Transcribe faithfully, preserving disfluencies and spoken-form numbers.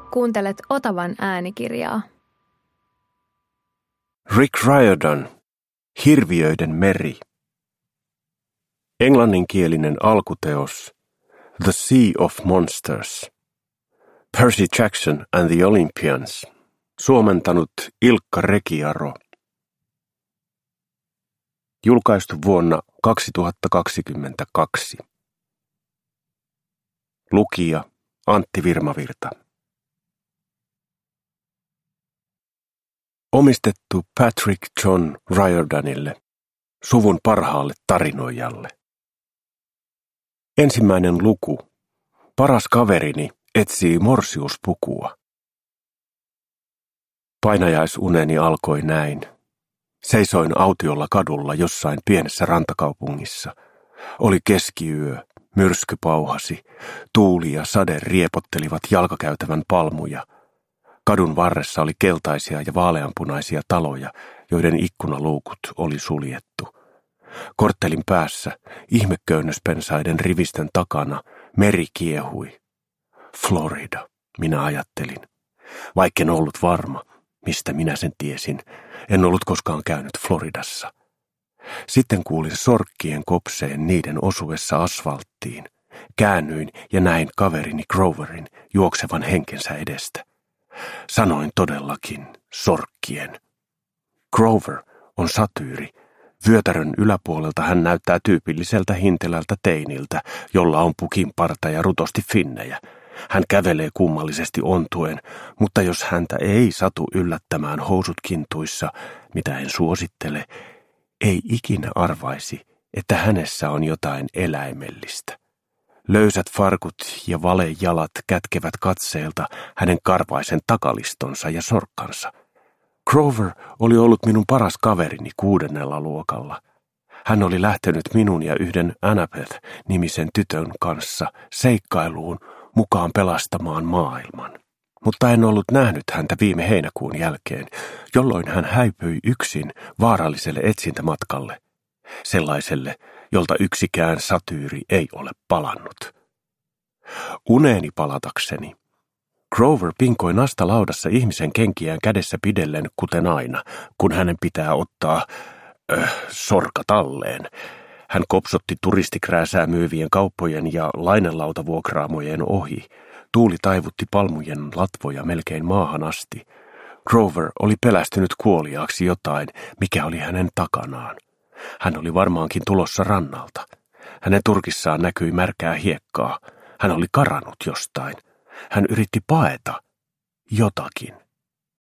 Kuuntelet Otavan äänikirjaa. Rick Riordan, Hirviöiden meri. Englanninkielinen alkuteos The Sea of Monsters. Percy Jackson and the Olympians. Suomentanut Ilkka Rekiaro. Julkaistu vuonna kaksituhattakaksikymmentäkaksi. Lukija Antti Virmavirta. Omistettu Patrick John Riordanille, suvun parhaalle tarinoijalle. Ensimmäinen luku. Paras kaverini etsii morsiuspukua. Painajaisuneni alkoi näin. Seisoin autiolla kadulla jossain pienessä rantakaupungissa. Oli keskiyö, myrsky pauhasi, tuuli ja sade riepottelivat jalkakäytävän palmuja. Kadun varressa oli keltaisia ja vaaleanpunaisia taloja, joiden ikkunaluukut oli suljettu. Korttelin päässä, ihmeköynnöspensaiden rivisten takana, meri kiehui. Florida, minä ajattelin. Vaikken ollut varma, mistä minä sen tiesin, en ollut koskaan käynyt Floridassa. Sitten kuulin sorkkien kopseen niiden osuessa asfalttiin. Käännyin ja näin kaverini Groverin juoksevan henkensä edestä. Sanoin todellakin sorkkien. Grover on satyyri. Vyötärön yläpuolelta hän näyttää tyypilliseltä hintelältä teiniltä, jolla on pukin parta ja rutosti finnejä. Hän kävelee kummallisesti ontuen, mutta jos häntä ei satu yllättämään housut kintuissa, mitä en suosittele, ei ikinä arvaisi, että hänessä on jotain eläimellistä. Löysät farkut ja valejalat kätkevät katseelta hänen karvaisen takalistonsa ja sorkkansa. Grover oli ollut minun paras kaverini kuudennella luokalla. Hän oli lähtenyt minun ja yhden Annabeth-nimisen tytön kanssa seikkailuun mukaan pelastamaan maailman. Mutta en ollut nähnyt häntä viime heinäkuun jälkeen, jolloin hän häipyi yksin vaaralliselle etsintämatkalle. Sellaiselle, jolta yksikään satyyri ei ole palannut. Uneeni palatakseni. Grover pinkoi nastalaudassa ihmisen kenkiään kädessä pidellen, kuten aina, kun hänen pitää ottaa äh, sorka talleen. Hän kopsotti turistikrääsää myyvien kauppojen ja lainelautavuokraamojen ohi. Tuuli taivutti palmujen latvoja melkein maahan asti. Grover oli pelästynyt kuoliaaksi jotain, mikä oli hänen takanaan. Hän oli varmaankin tulossa rannalta. Hänen turkissaan näkyi märkää hiekkaa. Hän oli karannut jostain. Hän yritti paeta jotakin.